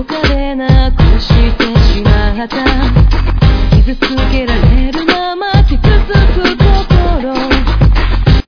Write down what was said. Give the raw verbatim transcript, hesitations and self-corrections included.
かでなくしてしまった傷つけられるまま傷つく心